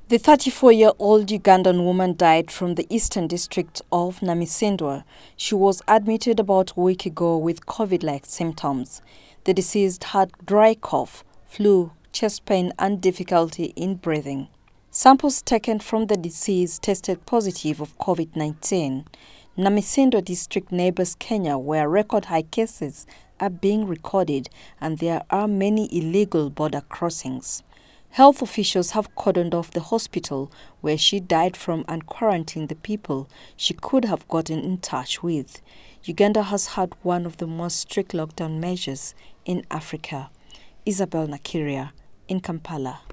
The 34-year-old Ugandan woman died from the eastern district of Namisindwa. She was admitted about a week ago with COVID-like symptoms. The deceased had dry cough, flu, chest pain and difficulty in breathing. Samples taken from the deceased tested positive of COVID-19. Namisindwa district neighbors Kenya, where record high cases are being recorded and there are many illegal border crossings. Health officials have cordoned off the hospital where she died from and quarantined the people she could have gotten in touch with. Uganda has had one of the most strict lockdown measures in Africa. Isabel Nakiria in Kampala.